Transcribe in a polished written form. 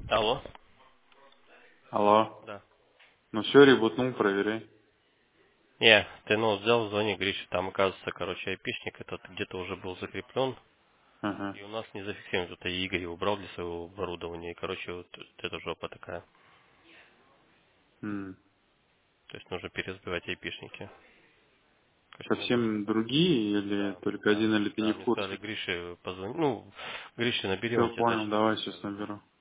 Алло. Алло. Да. Ну все, ребутнул, проверяй. Не, ты взял, звони Грише, там оказывается, айпишник этот где-то уже был закреплен, Ага. и у нас не зафиксирован, это Игорь его убрал для своего оборудования, и, вот эта жопа такая. М. То есть нужно пересбивать айпишники. Короче, мне говорят, Совсем другие или да, только да, один, или ты не да, в мне сказали, курсе? Грише позвони, Грише набери, Все он тебе понял, дальше давай объяснит, сейчас да. наберу.